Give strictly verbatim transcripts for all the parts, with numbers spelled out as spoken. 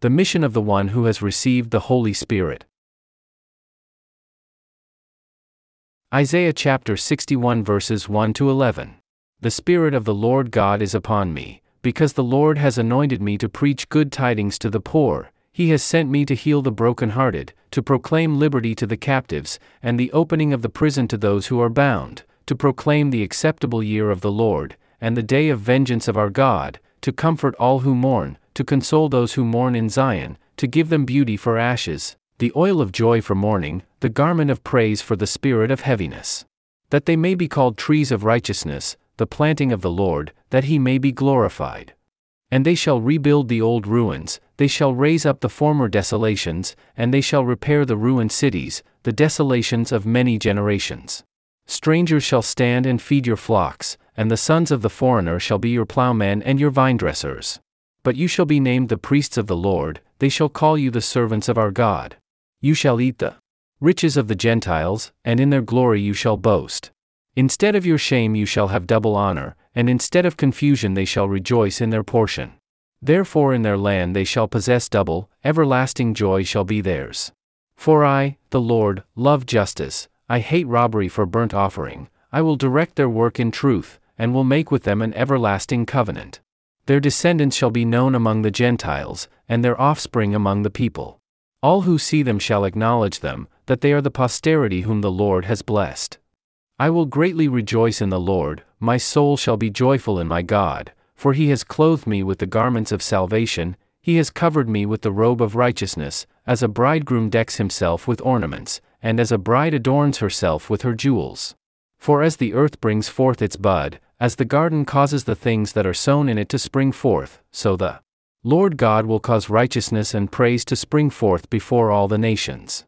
The mission of the one who has received the Holy Spirit. Isaiah chapter sixty-one verses one to eleven. The Spirit of the Lord God is upon me, because the Lord has anointed me to preach good tidings to the poor. He has sent me to heal the brokenhearted, to proclaim liberty to the captives, and the opening of the prison to those who are bound, to proclaim the acceptable year of the Lord, and the day of vengeance of our God, to comfort all who mourn, to console those who mourn in Zion, to give them beauty for ashes, the oil of joy for mourning, the garment of praise for the spirit of heaviness. That they may be called trees of righteousness, the planting of the Lord, that he may be glorified. And they shall rebuild the old ruins, they shall raise up the former desolations, and they shall repair the ruined cities, the desolations of many generations. Strangers shall stand and feed your flocks, and the sons of the foreigner shall be your plowmen and your vinedressers. But you shall be named the priests of the Lord, they shall call you the servants of our God. You shall eat the riches of the Gentiles, and in their glory you shall boast. Instead of your shame you shall have double honor, and instead of confusion they shall rejoice in their portion. Therefore in their land they shall possess double, everlasting joy shall be theirs. For I, the Lord, love justice, I hate robbery for burnt offering, I will direct their work in truth, and will make with them an everlasting covenant. Their descendants shall be known among the Gentiles, and their offspring among the people. All who see them shall acknowledge them, that they are the posterity whom the Lord has blessed. I will greatly rejoice in the Lord, my soul shall be joyful in my God, for he has clothed me with the garments of salvation, he has covered me with the robe of righteousness, as a bridegroom decks himself with ornaments, and as a bride adorns herself with her jewels. For as the earth brings forth its bud, as the garden causes the things that are sown in it to spring forth, so the Lord God will cause righteousness and praise to spring forth before all the nations.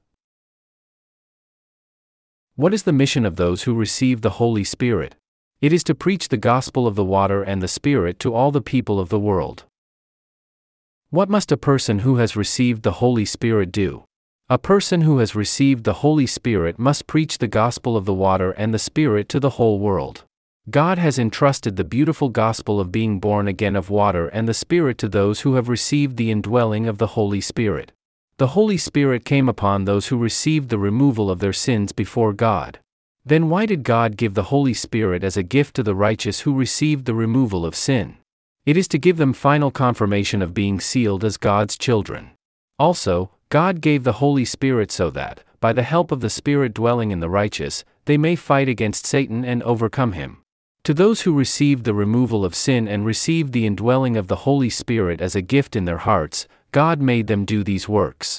What is the mission of those who receive the Holy Spirit? It is to preach the gospel of the water and the Spirit to all the people of the world. What must a person who has received the Holy Spirit do? A person who has received the Holy Spirit must preach the gospel of the water and the Spirit to the whole world. God has entrusted the beautiful gospel of being born again of water and the Spirit to those who have received the indwelling of the Holy Spirit. The Holy Spirit came upon those who received the removal of their sins before God. Then why did God give the Holy Spirit as a gift to the righteous who received the removal of sin? It is to give them final confirmation of being sealed as God's children. Also, God gave the Holy Spirit so that, by the help of the Spirit dwelling in the righteous, they may fight against Satan and overcome him. To those who received the removal of sin and received the indwelling of the Holy Spirit as a gift in their hearts, God made them do these works.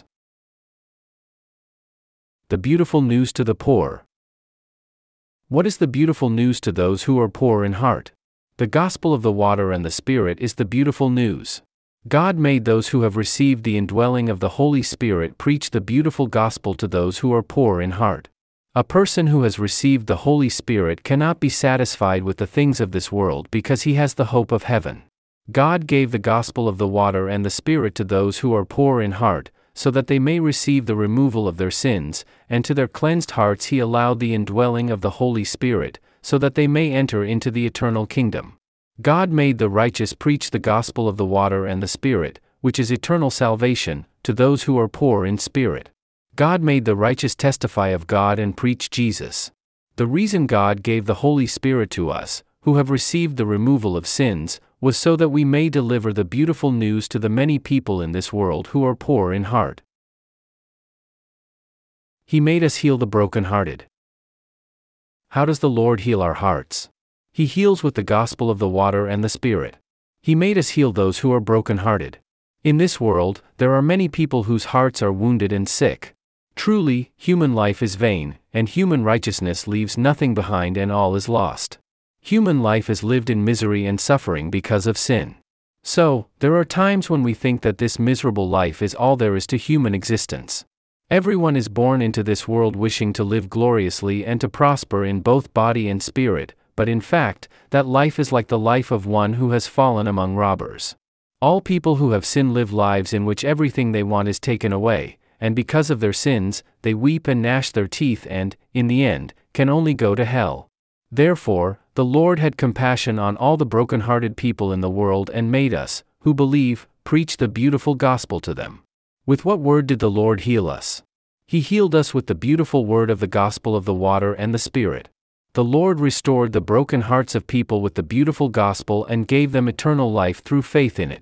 The beautiful news to the poor. What is the beautiful news to those who are poor in heart? The gospel of the water and the Spirit is the beautiful news. God made those who have received the indwelling of the Holy Spirit preach the beautiful gospel to those who are poor in heart. A person who has received the Holy Spirit cannot be satisfied with the things of this world because he has the hope of heaven. God gave the gospel of the water and the Spirit to those who are poor in heart, so that they may receive the removal of their sins, and to their cleansed hearts he allowed the indwelling of the Holy Spirit, so that they may enter into the eternal kingdom. God made the righteous preach the gospel of the water and the Spirit, which is eternal salvation, to those who are poor in spirit. God made the righteous testify of God and preach Jesus. The reason God gave the Holy Spirit to us, who have received the removal of sins, was so that we may deliver the beautiful news to the many people in this world who are poor in heart. He made us heal the brokenhearted. How does the Lord heal our hearts? He heals with the gospel of the water and the Spirit. He made us heal those who are brokenhearted. In this world, there are many people whose hearts are wounded and sick. Truly, human life is vain, and human righteousness leaves nothing behind and all is lost. Human life is lived in misery and suffering because of sin. So, there are times when we think that this miserable life is all there is to human existence. Everyone is born into this world wishing to live gloriously and to prosper in both body and spirit, but in fact, that life is like the life of one who has fallen among robbers. All people who have sinned live lives in which everything they want is taken away, and because of their sins, they weep and gnash their teeth and, in the end, can only go to hell. Therefore, the Lord had compassion on all the broken-hearted people in the world and made us, who believe, preach the beautiful gospel to them. With what word did the Lord heal us? He healed us with the beautiful word of the gospel of the water and the Spirit. The Lord restored the broken hearts of people with the beautiful gospel and gave them eternal life through faith in it.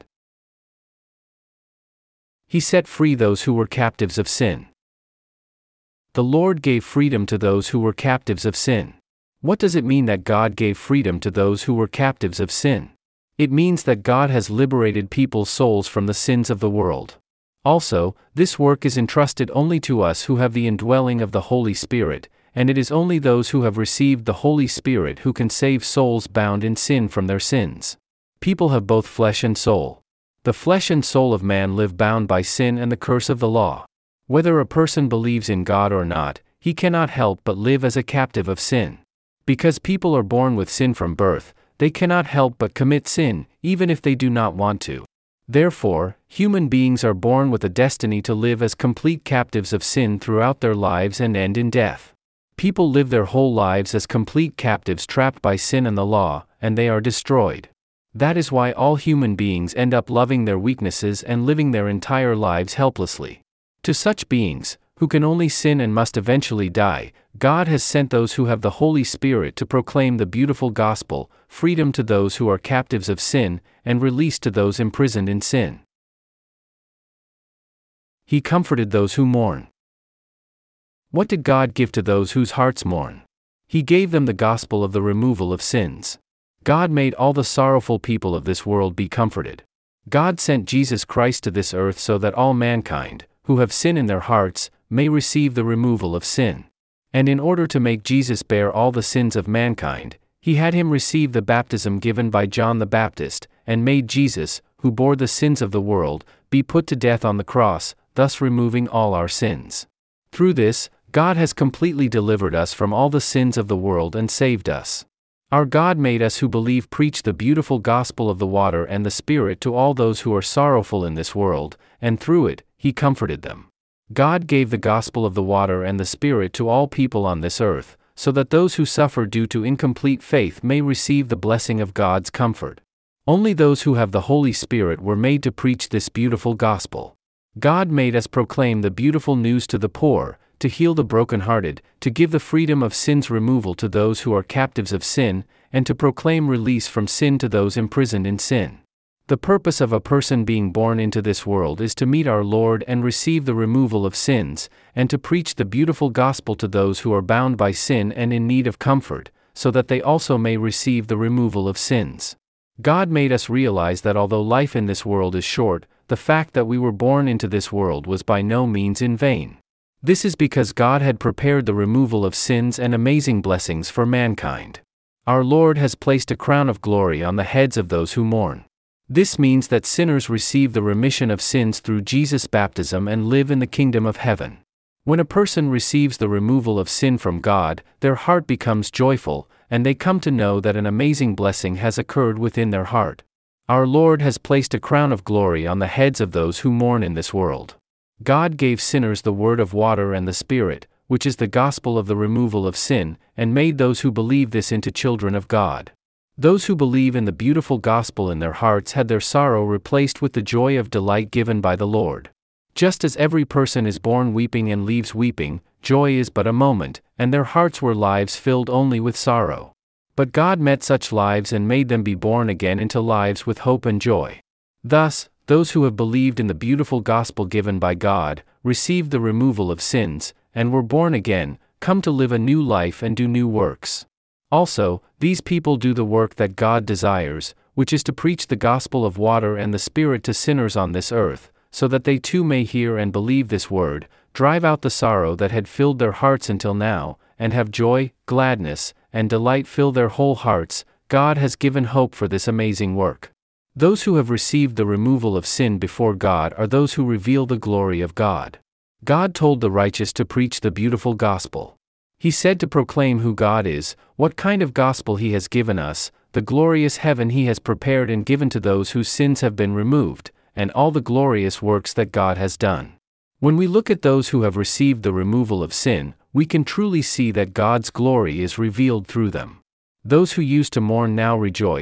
He set free those who were captives of sin. The Lord gave freedom to those who were captives of sin. What does it mean that God gave freedom to those who were captives of sin? It means that God has liberated people's souls from the sins of the world. Also, this work is entrusted only to us who have the indwelling of the Holy Spirit, and it is only those who have received the Holy Spirit who can save souls bound in sin from their sins. People have both flesh and soul. The flesh and soul of man live bound by sin and the curse of the law. Whether a person believes in God or not, he cannot help but live as a captive of sin. Because people are born with sin from birth, they cannot help but commit sin, even if they do not want to. Therefore, human beings are born with a destiny to live as complete captives of sin throughout their lives and end in death. People live their whole lives as complete captives trapped by sin and the law, and they are destroyed. That is why all human beings end up loving their weaknesses and living their entire lives helplessly. To such beings, who can only sin and must eventually die, God has sent those who have the Holy Spirit to proclaim the beautiful gospel, freedom to those who are captives of sin, and release to those imprisoned in sin. He comforted those who mourn. What did God give to those whose hearts mourn? He gave them the gospel of the removal of sins. God made all the sorrowful people of this world be comforted. God sent Jesus Christ to this earth so that all mankind, who have sin in their hearts, may receive the removal of sin. And in order to make Jesus bear all the sins of mankind, he had him receive the baptism given by John the Baptist, and made Jesus, who bore the sins of the world, be put to death on the cross, thus removing all our sins. Through this, God has completely delivered us from all the sins of the world and saved us. Our God made us who believe preach the beautiful gospel of the water and the Spirit to all those who are sorrowful in this world, and through it, he comforted them. God gave the gospel of the water and the Spirit to all people on this earth, so that those who suffer due to incomplete faith may receive the blessing of God's comfort. Only those who have the Holy Spirit were made to preach this beautiful gospel. God made us proclaim the beautiful news to the poor, to heal the brokenhearted, to give the freedom of sin's removal to those who are captives of sin, and to proclaim release from sin to those imprisoned in sin. The purpose of a person being born into this world is to meet our Lord and receive the removal of sins, and to preach the beautiful gospel to those who are bound by sin and in need of comfort, so that they also may receive the removal of sins. God made us realize that although life in this world is short, the fact that we were born into this world was by no means in vain. This is because God had prepared the removal of sins and amazing blessings for mankind. Our Lord has placed a crown of glory on the heads of those who mourn. This means that sinners receive the remission of sins through Jesus' baptism and live in the kingdom of heaven. When a person receives the removal of sin from God, their heart becomes joyful, and they come to know that an amazing blessing has occurred within their heart. Our Lord has placed a crown of glory on the heads of those who mourn in this world. God gave sinners the word of water and the Spirit, which is the gospel of the removal of sin, and made those who believe this into children of God. Those who believe in the beautiful gospel in their hearts had their sorrow replaced with the joy of delight given by the Lord. Just as every person is born weeping and leaves weeping, joy is but a moment, and their hearts were lives filled only with sorrow. But God met such lives and made them be born again into lives with hope and joy. Thus, those who have believed in the beautiful gospel given by God, received the removal of sins, and were born again, come to live a new life and do new works. Also, these people do the work that God desires, which is to preach the gospel of water and the Spirit to sinners on this earth, so that they too may hear and believe this word, drive out the sorrow that had filled their hearts until now, and have joy, gladness, and delight fill their whole hearts. God has given hope for this amazing work. Those who have received the removal of sin before God are those who reveal the glory of God. God told the righteous to preach the beautiful gospel. He said to proclaim who God is, what kind of gospel He has given us, the glorious heaven He has prepared and given to those whose sins have been removed, and all the glorious works that God has done. When we look at those who have received the removal of sin, we can truly see that God's glory is revealed through them. Those who used to mourn now rejoice,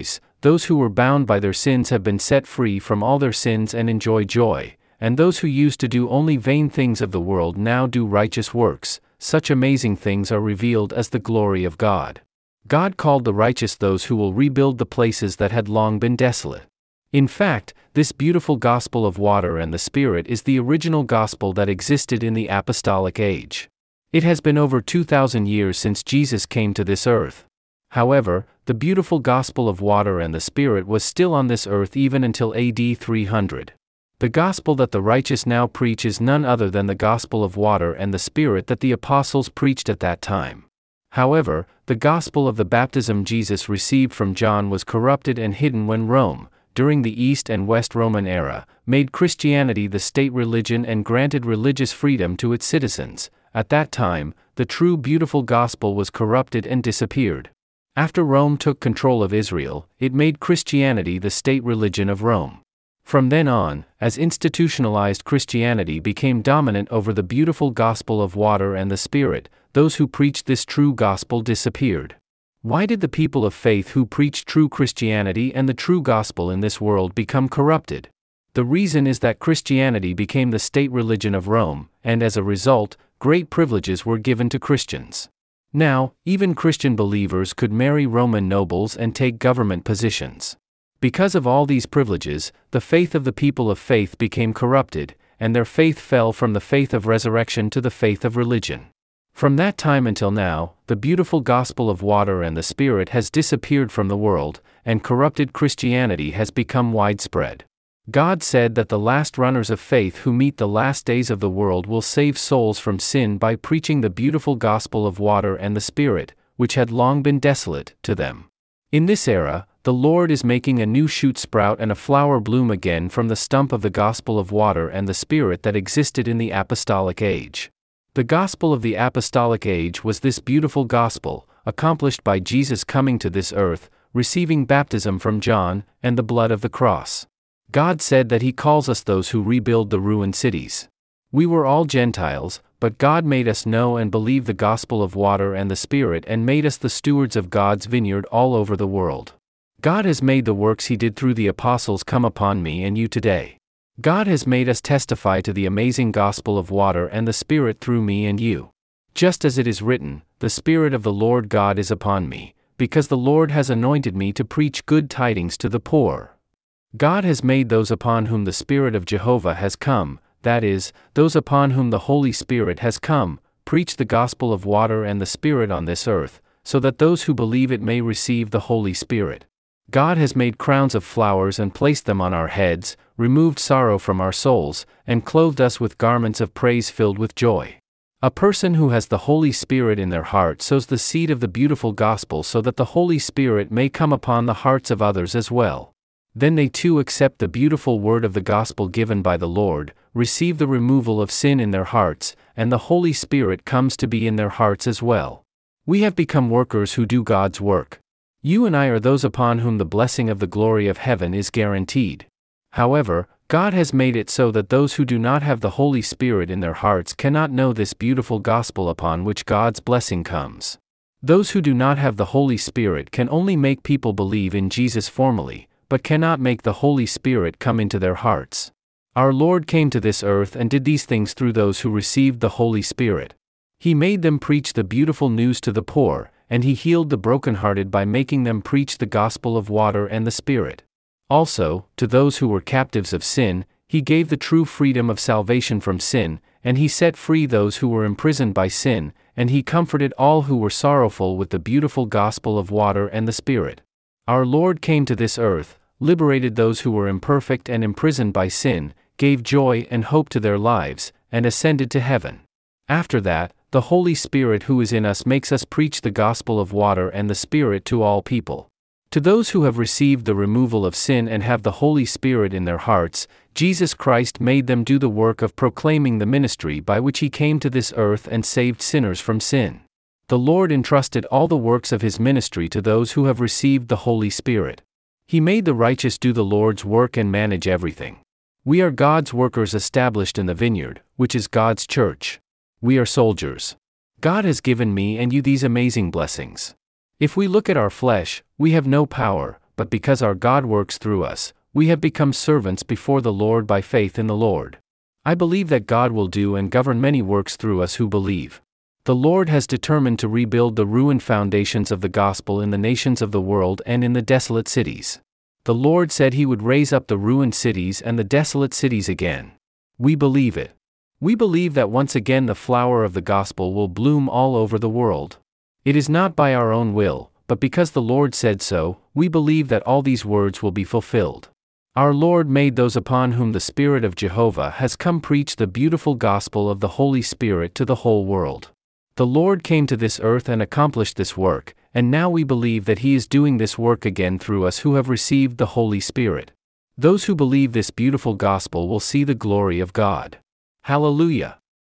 Those who were bound by their sins have been set free from all their sins and enjoy joy, and those who used to do only vain things of the world now do righteous works. Such amazing things are revealed as the glory of God. God called the righteous those who will rebuild the places that had long been desolate. In fact, this beautiful gospel of water and the Spirit is the original gospel that existed in the apostolic age. It has been over two thousand years since Jesus came to this earth. However, the beautiful gospel of water and the Spirit was still on this earth even until A D three hundred. The gospel that the righteous now preach is none other than the gospel of water and the Spirit that the apostles preached at that time. However, the gospel of the baptism Jesus received from John was corrupted and hidden when Rome, during the East and West Roman era, made Christianity the state religion and granted religious freedom to its citizens. At that time, the true beautiful gospel was corrupted and disappeared. After Rome took control of Israel, it made Christianity the state religion of Rome. From then on, as institutionalized Christianity became dominant over the beautiful gospel of water and the Spirit, those who preached this true gospel disappeared. Why did the people of faith who preached true Christianity and the true gospel in this world become corrupted? The reason is that Christianity became the state religion of Rome, and as a result, great privileges were given to Christians. Now, even Christian believers could marry Roman nobles and take government positions. Because of all these privileges, the faith of the people of faith became corrupted, and their faith fell from the faith of resurrection to the faith of religion. From that time until now, the beautiful gospel of water and the Spirit has disappeared from the world, and corrupted Christianity has become widespread. God said that the last runners of faith who meet the last days of the world will save souls from sin by preaching the beautiful gospel of water and the Spirit, which had long been desolate, to them. In this era, the Lord is making a new shoot sprout and a flower bloom again from the stump of the gospel of water and the Spirit that existed in the apostolic age. The gospel of the apostolic age was this beautiful gospel, accomplished by Jesus coming to this earth, receiving baptism from John, and the blood of the cross. God said that He calls us those who rebuild the ruined cities. We were all Gentiles, but God made us know and believe the gospel of water and the Spirit and made us the stewards of God's vineyard all over the world. God has made the works He did through the apostles come upon me and you today. God has made us testify to the amazing gospel of water and the Spirit through me and you. Just as it is written, "The Spirit of the Lord God is upon me, because the Lord has anointed me to preach good tidings to the poor." God has made those upon whom the Spirit of Jehovah has come, that is, those upon whom the Holy Spirit has come, preach the gospel of water and the Spirit on this earth, so that those who believe it may receive the Holy Spirit. God has made crowns of flowers and placed them on our heads, removed sorrow from our souls, and clothed us with garments of praise filled with joy. A person who has the Holy Spirit in their heart sows the seed of the beautiful gospel so that the Holy Spirit may come upon the hearts of others as well. Then they too accept the beautiful word of the gospel given by the Lord, receive the removal of sin in their hearts, and the Holy Spirit comes to be in their hearts as well. We have become workers who do God's work. You and I are those upon whom the blessing of the glory of heaven is guaranteed. However, God has made it so that those who do not have the Holy Spirit in their hearts cannot know this beautiful gospel upon which God's blessing comes. Those who do not have the Holy Spirit can only make people believe in Jesus formally, but cannot make the Holy Spirit come into their hearts. Our Lord came to this earth and did these things through those who received the Holy Spirit. He made them preach the beautiful news to the poor, and He healed the brokenhearted by making them preach the gospel of water and the Spirit. Also, to those who were captives of sin, He gave the true freedom of salvation from sin, and He set free those who were imprisoned by sin, and He comforted all who were sorrowful with the beautiful gospel of water and the Spirit. Our Lord came to this earth, liberated those who were imperfect and imprisoned by sin, gave joy and hope to their lives, and ascended to heaven. After that, the Holy Spirit who is in us makes us preach the gospel of water and the Spirit to all people. To those who have received the removal of sin and have the Holy Spirit in their hearts, Jesus Christ made them do the work of proclaiming the ministry by which He came to this earth and saved sinners from sin. The Lord entrusted all the works of His ministry to those who have received the Holy Spirit. He made the righteous do the Lord's work and manage everything. We are God's workers established in the vineyard, which is God's church. We are soldiers. God has given me and you these amazing blessings. If we look at our flesh, we have no power, but because our God works through us, we have become servants before the Lord by faith in the Lord. I believe that God will do and govern many works through us who believe. The Lord has determined to rebuild the ruined foundations of the gospel in the nations of the world and in the desolate cities. The Lord said He would raise up the ruined cities and the desolate cities again. We believe it. We believe that once again the flower of the gospel will bloom all over the world. It is not by our own will, but because the Lord said so, we believe that all these words will be fulfilled. Our Lord made those upon whom the Spirit of Jehovah has come preach the beautiful gospel of the Holy Spirit to the whole world. The Lord came to this earth and accomplished this work, and now we believe that He is doing this work again through us who have received the Holy Spirit. Those who believe this beautiful gospel will see the glory of God. Hallelujah!